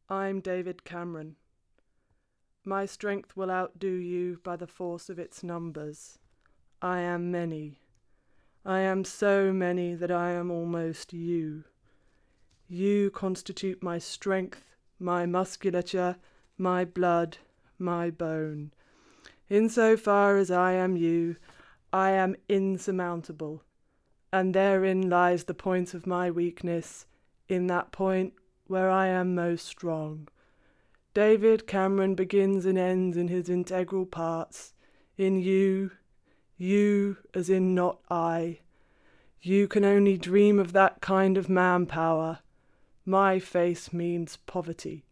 I'm David Cameron. My strength will outdo you by the force of its numbers. I am many. I am so many that I am almost you. You constitute my strength, my musculature, my blood, my bone. Insofar as I am you, I am insurmountable, and therein lies the point of my weakness, in that point where I am most strong. David Cameron begins and ends in his integral parts, in you as in not I. You can only dream of that kind of manpower. My face means poverty.